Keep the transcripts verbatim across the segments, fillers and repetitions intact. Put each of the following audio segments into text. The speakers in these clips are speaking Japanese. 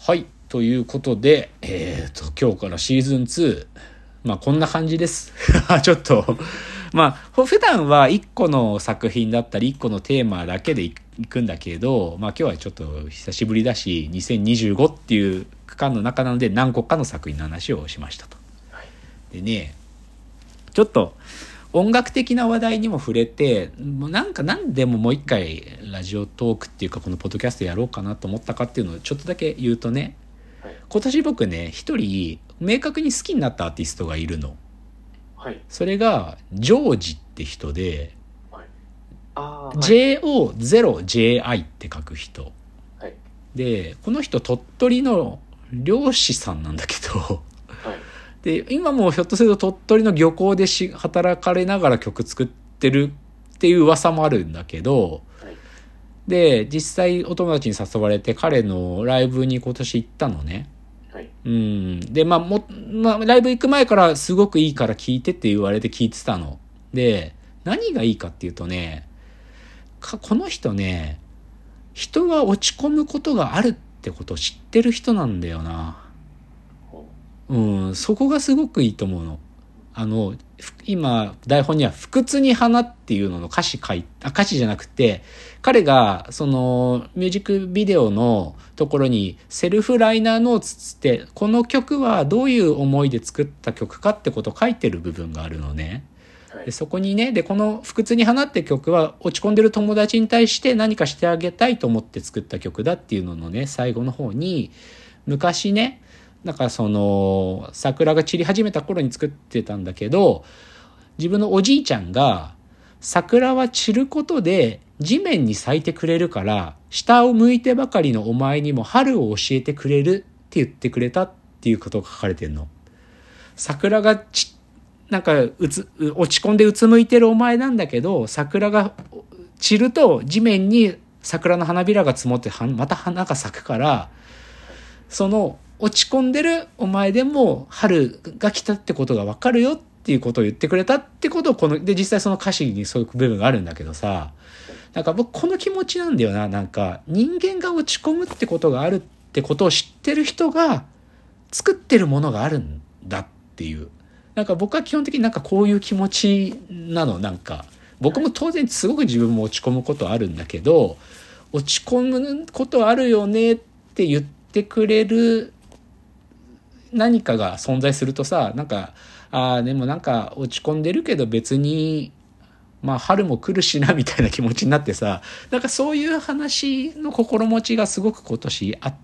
はい、ということで、えーと、今日からシーズンツー、まあこんな感じです。ちょっと、まあ普段はいっこの作品だったりいっこのテーマだけでいくんだけど、まあ今日はちょっと久しぶりだし、にせんにじゅうごっていう区間の中なので何個かの作品の話をしましたと。でね、ちょっと音楽的な話題にも触れて、なんか何でももう一回ラジオトークっていうかこのポッドキャストやろうかなと思ったかっていうのをちょっとだけ言うとね、はい、今年僕ね一人明確に好きになったアーティストがいるの、はい、それがジョージって人で、はい、あ ジェイオーゼロジェイアイ って書く人、はい、でこの人鳥取の漁師さんなんだけどで今もひょっとすると鳥取の漁港でし働かれながら曲作ってるっていう噂もあるんだけど、はい、で実際お友達に誘われて彼のライブに今年行ったのね、はい、うんでまあも、まあ、ライブ行く前からすごくいいから聴いてって言われて聴いてたので、何がいいかっていうとね、この人ね人が落ち込むことがあるってことを知ってる人なんだよな。うん、そこがすごくいいと思うの。あの今台本には不屈に花っていうのの歌詞書いあ歌詞じゃなくて、彼がそのミュージックビデオのところにセルフライナーノーツつってこの曲はどういう思いで作った曲かってことを書いてる部分があるのね。でそこにね、でこの不屈に花って曲は落ち込んでる友達に対して何かしてあげたいと思って作った曲だっていうののね、最後の方に昔ね、だからその桜が散り始めた頃に作ってたんだけど、自分のおじいちゃんが桜は散ることで地面に咲いてくれるから下を向いてばかりのお前にも春を教えてくれるって言ってくれたっていうことが書かれてるの。桜がちなんかうつ落ち込んでうつむいてるお前なんだけど、桜が散ると地面に桜の花びらが積もってまた花が咲くから、その落ち込んでるお前でも春が来たってことが分かるよっていうことを言ってくれたってことをこので実際その歌詞にそういう部分があるんだけどさ、なんか僕この気持ちなんだよな。なんか人間が落ち込むってことがあるってことを知ってる人が作ってるものがあるんだっていう、なんか僕は基本的になんかこういう気持ちなの。なんか僕も当然すごく自分も落ち込むことあるんだけど、落ち込むことあるよねって言ってくれる何かが存在するとさ、なんかああでもなんか落ち込んでるけど別にまあ春も来るしなみたいな気持ちになってさ、なんかそういう話の心持ちがすごく今年あって、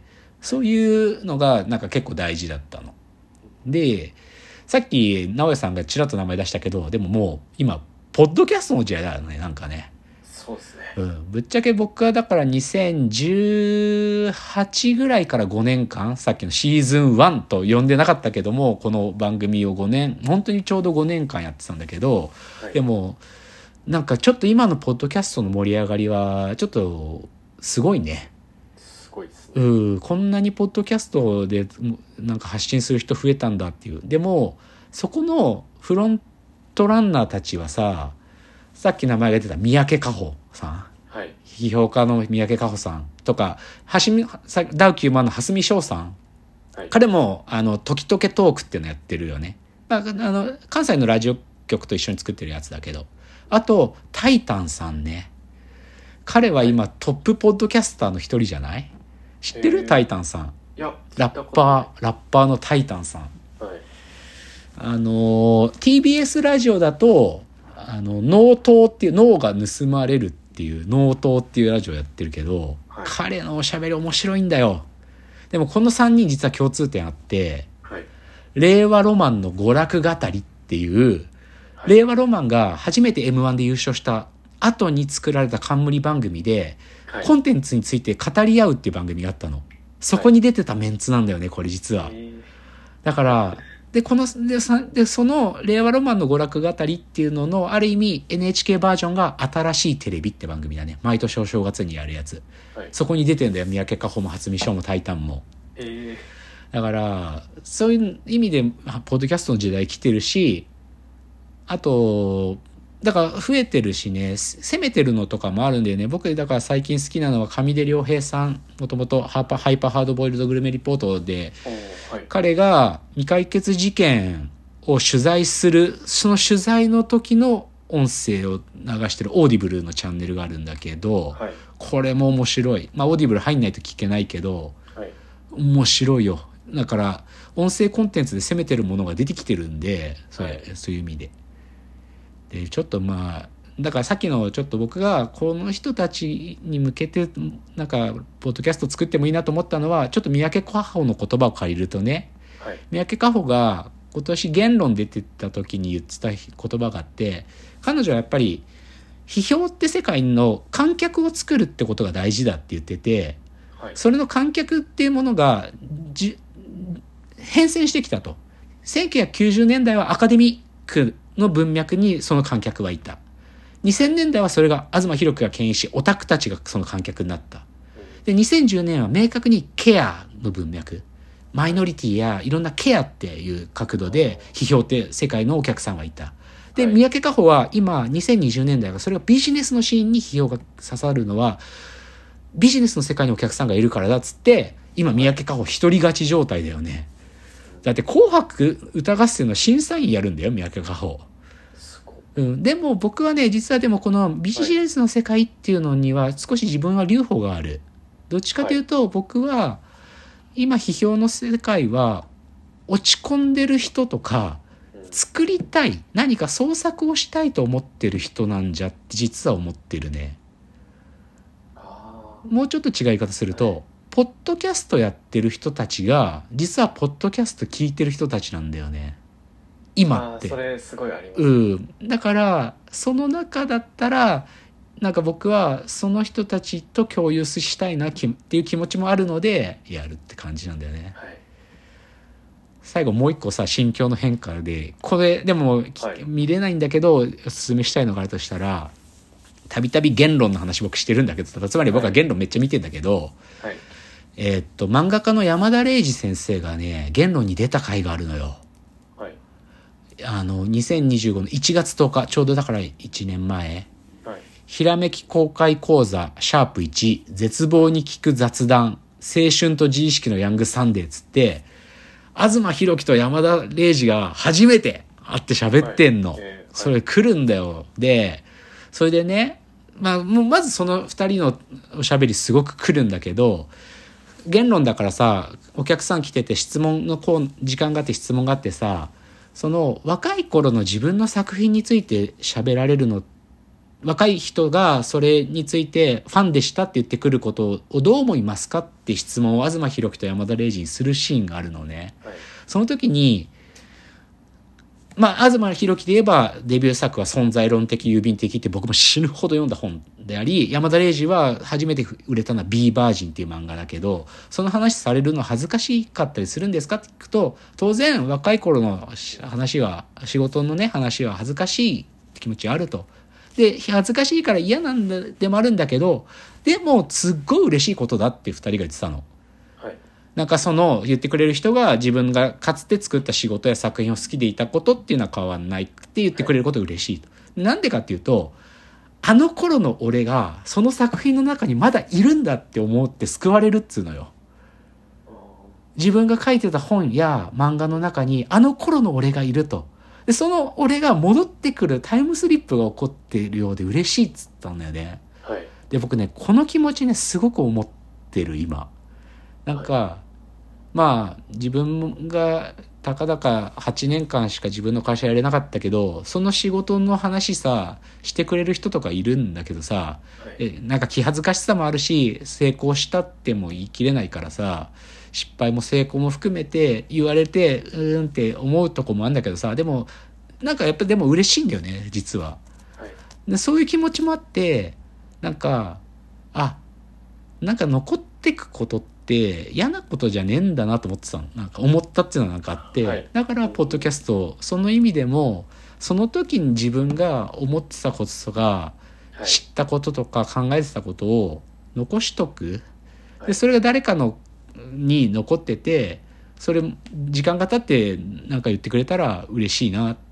そういうのがなんか結構大事だったので、さっき直江さんがちらっと名前出したけど、でももう今ポッドキャストの時代だよね。なんかね、 そうですね、 うん、ぶっちゃけ僕はだからにせんじゅうはちぐらいからごねんかん、さっきのシーズンワンと呼んでなかったけども、この番組をごねん、本当にちょうどごねんかんやってたんだけど、はい、でもなんかちょっと今のポッドキャストの盛り上がりはちょっとすごいね。 すごいですね。 うん、こんなにポッドキャストでなんか発信する人増えたんだっていう。でもそこのフロントランナーたちはさ、さっき名前が出た三宅佳穂さん、はい、批評家の三宅佳穂さんとか、はしみダウきゅうまんの蓮見翔さん、はい、彼もあの時々トークっていうのやってるよね。まあ、あの関西のラジオ局と一緒に作ってるやつだけど、あとタイタンさんね、彼は今、はい、トップポッドキャスターの一人じゃない？知ってる？タイタンさん。 いや、 ラッパーラッパーのタイタンさん、はい、あの ティービーエス ラジオだとあの脳刀っていう、脳が盗まれるっていう脳刀っていうラジオやってるけど、はい、彼のおしゃべり面白いんだよ。でもこのさんにん実は共通点あって、はい、令和ロマンの娯楽語りっていう、はい、令和ロマンが初めて エムワン で優勝した後に作られた冠番組で、はい、コンテンツについて語り合うっていう番組があったの。そこに出てたメンツなんだよね、これ実は。だからでこの で, でその令和ロマンの娯楽語りっていうののある意味 エヌエイチケー バージョンが新しいテレビって番組だね。毎年お正月にやるやつ、はい、そこに出てんだよ。三宅佳穂も蓮見翔もタイタンも、えー、だからそういう意味でポッドキャストの時代来てるし、あとだから増えてるしね、攻めてるのとかもあるんだよね。僕だから最近好きなのは上出良平さん、もともとハイパーハイパーハードボイルドグルメリポートで、 はい、 彼が未解決事件を取材する、その取材の時の音声を流してるオーディブルのチャンネルがあるんだけど、 はい、 これも面白い。まあオーディブル入んないと聞けないけど、 はい、 面白いよ。だから音声コンテンツで攻めてるものが出てきてるんで、それ、はい、そういう意味で。でちょっとまあだからさっきのちょっと僕がこの人たちに向けてなんかポッドキャスト作ってもいいなと思ったのは、ちょっと三宅佳穂の言葉を借りるとね、 はい、 三宅佳穂が今年言論出てた時に言ってた言葉があって、彼女はやっぱり批評って世界の観客を作るってことが大事だって言ってて、 はい、 それの観客っていうものがじ変遷してきたと。せんきゅうひゃくきゅうじゅうねんだいはアカデミックの文脈にその観客はいた。にせんねんだいはそれが東博樹が牽引し、オタクたちがその観客になった。でにせんじゅうねんは明確にケアの文脈、マイノリティやいろんなケアっていう角度で批評って世界のお客さんはいた。で、三宅佳穂は今にせんにじゅうねんだいがそれがビジネスのシーンに批評が刺さるのはビジネスの世界にお客さんがいるからだっつって、今三宅佳穂一人勝ち状態だよね。だって紅白歌合戦の審査員やるんだよ、三宅佳穂。うん、でも僕はね、実はでもこのビジネスの世界っていうのには少し自分は留保がある。どっちかというと僕は今批評の世界は落ち込んでる人とか作りたい、何か創作をしたいと思ってる人なんじゃって実は思ってるね。もうちょっと違い方すると、ポッドキャストやってる人たちが実はポッドキャスト聞いてる人たちなんだよね。今って。 それすごいあります。 うん。だからその中だったらなんか僕はその人たちと共有したいなっていう気持ちもあるのでやるって感じなんだよね。 はい、 最後もう一個さ、心境の変化でこれでも、はい、見れないんだけどおすすめしたいのがあるとしたら、たびたび言論の話僕してるんだけど、つまり僕は言論めっちゃ見てんだけど、 はい、 えー、っと漫画家の山田礼二先生がね言論に出た回があるのよ。あのにせんにじゅうごねんいちがつとおか、ちょうどだからいちねんまえ、はい、ひらめき公開講座シャープいち絶望に聞く雑談青春と自意識のヤングサンデーつって東博樹と山田礼二が初めて会って喋ってんの、はいえーはい、それ来るんだよ。でそれでね、まあ、もうまずそのふたりのおしゃべりすごく来るんだけど、言論だからさ、お客さん来てて質問のこう時間があって質問があってさ、その若い頃の自分の作品について喋られるの、若い人がそれについてファンでしたって言ってくることをどう思いますかって質問を東博樹と山田礼二にするシーンがあるのね、はい、その時にまあ東博樹で言えばデビュー作は存在論的郵便的って僕も死ぬほど読んだ本であり、山田礼二は初めて売れたのは B バージンっていう漫画だけど、その話されるの恥ずかしかったりするんですかって聞くと、当然若い頃の話は仕事のね話は恥ずかしい気持ちがあると。で恥ずかしいから嫌なんだでもあるんだけど、でもすっごい嬉しいことだってふたりが言ってたの。はい、なんかその言ってくれる人が自分がかつて作った仕事や作品を好きでいたことっていうのは変わんないって言ってくれることが嬉しいと。はい、なんでかっていうと、あの頃の俺がその作品の中にまだいるんだって思って救われるっつうのよ。自分が書いてた本や漫画の中にあの頃の俺がいると。でその俺が戻ってくるタイムスリップが起こっているようで嬉しいっつったんだよね。はい、で僕ねこの気持ちねすごく思ってる今。なんか、はい、まあ自分がたかだかはちねんかんしか自分の会社やれなかったけど、その仕事の話さしてくれる人とかいるんだけどさ、はい、えなんか気恥ずかしさもあるし成功したっても言い切れないからさ、失敗も成功も含めて言われてうーんって思うとこもあるんだけどさ、でもなんかやっぱでも嬉しいんだよね実は。はい、でそういう気持ちもあって、なんかあなんか残ってくことって嫌なことじゃねえんだなと思ってたの。なんか思ったっていうのがなんかあって、はい、だからポッドキャストその意味でもその時に自分が思ってたこととか、はい、知ったこととか考えてたことを残しとく。でそれが誰かのに残ってて、それ時間が経ってなんか言ってくれたら嬉しいな。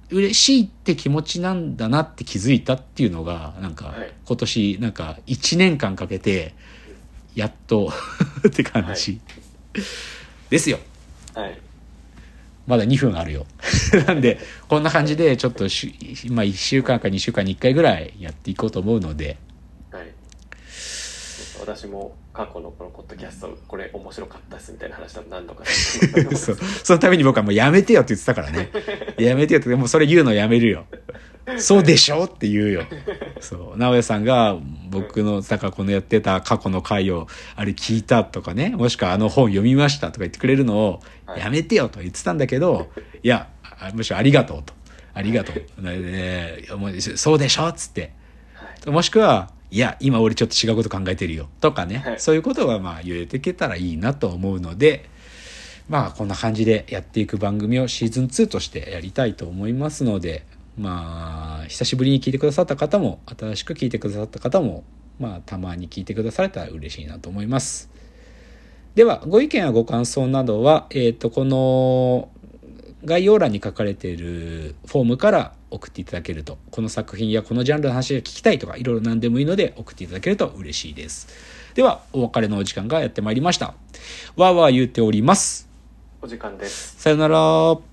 嬉しいって気持ちなんだなって気づいたっていうのがなんか、 はい、 今年なんかいちねんかんかけてやっとって感じ、はい、ですよ。 はい、 まだにふんあるよなんでこんな感じでちょっとし、まあ、いっしゅうかんかにしゅうかんにいっかいぐらいやっていこうと思うので、 はい、私も過去のこのポッドキャストこれ面白かったですみたいな話だと何度かそうそのために僕はもうやめてよって言ってたからねやめてよって、もうそれ言うのやめるよそうでしょって言うよ。そう直哉さんが僕のだからこのやってた過去の回をあれ聞いたとかね、もしくはあの本読みましたとか言ってくれるのをやめてよと言ってたんだけど、はい、いやむしろありがとうとありがとう、ね、そうでしょっつって、はい、もしくはいや今俺ちょっと違うこと考えてるよとかね、はい、そういうことがまあ言えていけたらいいなと思うので、まあこんな感じでやっていく番組をシーズンツーとしてやりたいと思いますので、まあ久しぶりに聞いてくださった方も新しく聞いてくださった方もまあたまに聞いてくだされたら嬉しいなと思います。ではご意見やご感想などは、えーと、この概要欄に書かれているフォームから送っていただけると、この作品やこのジャンルの話が聞きたいとかいろいろ何でもいいので送っていただけると嬉しいです。ではお別れのお時間がやってまいりました。わーわー言っております。 お時間です。 さよなら。